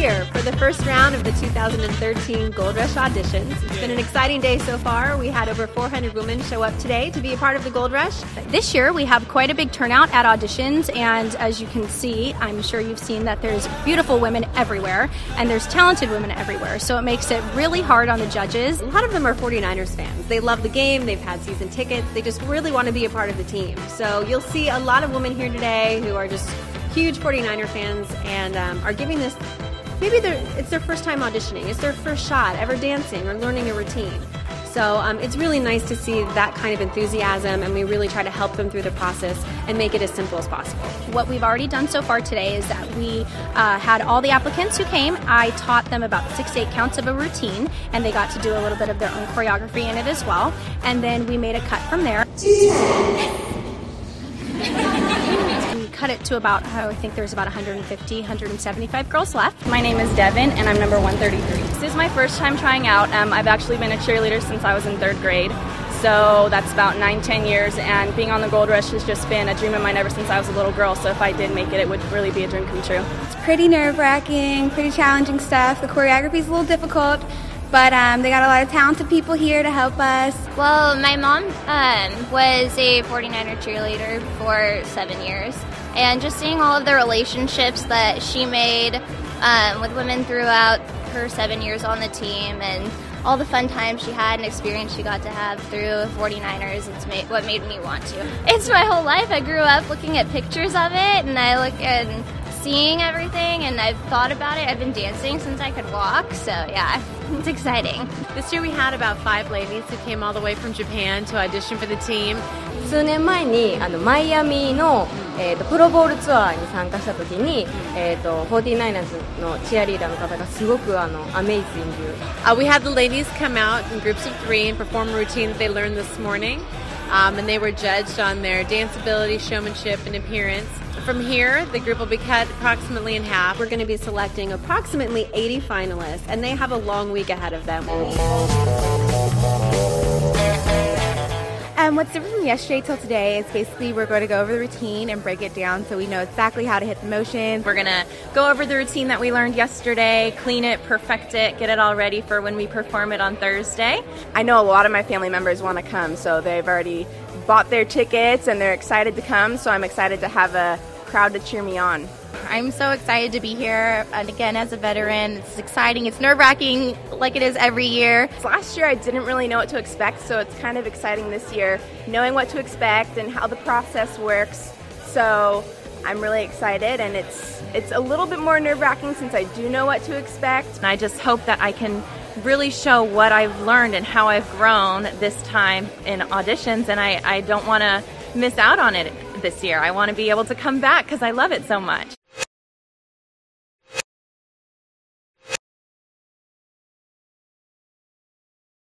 here for the first round of the 2013 Gold Rush auditions. It's been an exciting day so far. We had over 400 women show up today to be a part of the Gold Rush. This year we have quite a big turnout at auditions, and as you can see, I'm sure you've seen that there's beautiful women everywhere and there's talented women everywhere, so it makes it really hard on the judges. A lot of them are 49ers fans. They love the game, they've had season tickets, they just really want to be a part of the team. So you'll see a lot of women here today who are just huge 49er fans and are giving this, maybe it's their first time auditioning, it's their first shot ever dancing or learning a routine. So it's really nice to see that kind of enthusiasm, and we really try to help them through the process and make it as simple as possible. What we've already done so far today is that we had all the applicants who came. I taught them about 6 to 8 counts of a routine, and they got to do a little bit of their own choreography in it as well. And then we made a cut from there. Cut it to about, I think there's about 150, 175 girls left. My name is Devin, and I'm number 133. This is my first time trying out. I've actually been a cheerleader since I was in 3rd grade, so that's about 9-10 years, and being on the Gold Rush has just been a dream of mine ever since I was a little girl, so if I did make it, it would really be a dream come true. It's pretty nerve-wracking, pretty challenging stuff. The choreography is a little difficult, but they got a lot of talented people here to help us. Well, my mom was a 49er cheerleader for 7 years, and just seeing all of the relationships that she made with women throughout her 7 years on the team and all the fun times she had and experience she got to have through 49ers, it's what made me want to. It's my whole life. I grew up looking at pictures of it, and I look and seeing everything, and I've thought about it. I've been dancing since I could walk, so yeah, it's exciting. This year we had about 5 ladies who came all the way from Japan to audition for the team. 数年前にマイアミの、プロボールツアーに参加した時に、49ers のチアリーダーの方がすごくamazing. We had the ladies come out in groups of 3 and perform a routine that they learned this morning, and they were judged on their dance ability, showmanship, and appearance. From here, the group will be cut approximately in half. We're going to be selecting approximately 80 finalists, and they have a long week ahead of them. What's different from yesterday till today is basically we're going to go over the routine and break it down so we know exactly how to hit the motions. We're going to go over the routine that we learned yesterday, clean it, perfect it, get it all ready for when we perform it on Thursday. I know a lot of my family members want to come, so they've already bought their tickets and they're excited to come, so I'm excited to have a crowd to cheer me on. I'm so excited to be here, and again, as a veteran, it's exciting. It's nerve-wracking like it is every year. Last year I didn't really know what to expect, so it's kind of exciting this year, knowing what to expect and how the process works. So I'm really excited, and it's a little bit more nerve-wracking since I do know what to expect. And I just hope that I can really show what I've learned and how I've grown this time in auditions, and I don't want to miss out on it this year. I want to be able to come back because I love it so much.